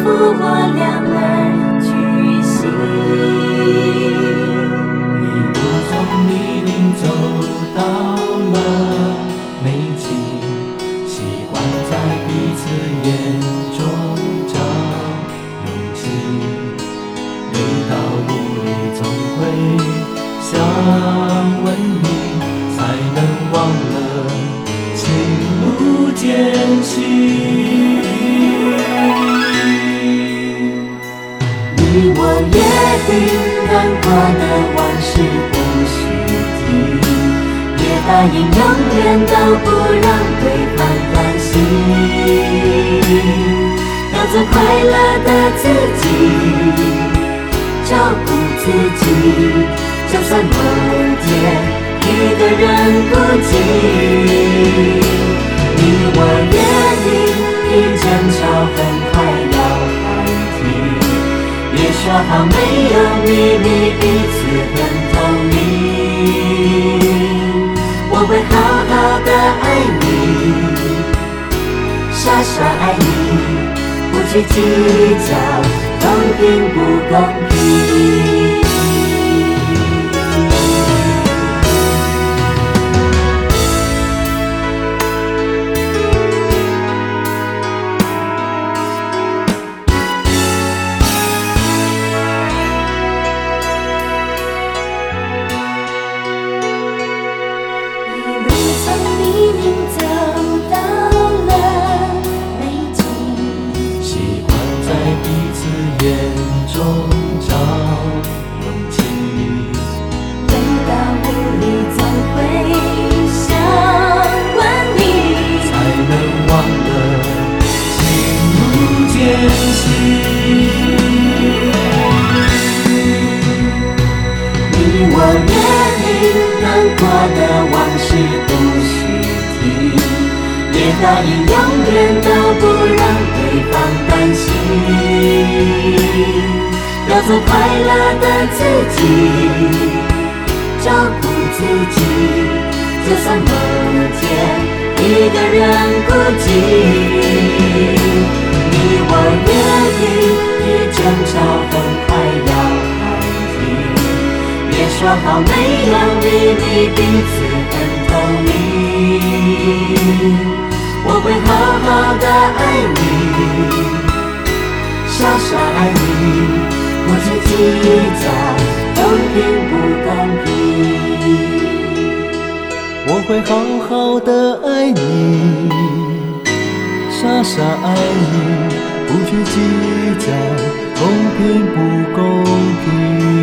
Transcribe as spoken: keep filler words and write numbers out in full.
我两耳俱行。 一路从泥泞走到了美景，习惯在彼此眼中找勇气。每道路里总会想问你，才能忘了情路艰辛。 你我约定难过的往事不许提，也答应永远都不让对方担心，要做快乐的自己，照顾自己，就算某天一个人孤寂。你我约定一争吵很快要喊停，也说好没有秘密，彼此很透明。我会好好的爱你，傻傻爱你，不去计较公平不公平。 眼中找勇气， 人到无力总会想问你， 才能忘了情路艰辛。 你我约定难过的往事不许提，也答应永远都不让对方担心，要做快乐的自己，照顾自己，就算某天一个人孤寂。你我约定一争吵很快要喊停，也说好没有秘密，彼此很透明。我会好好的爱你，傻傻爱你，不去计较公平不公平。 我会好好的爱你，傻傻爱你，不去计较公平不公平。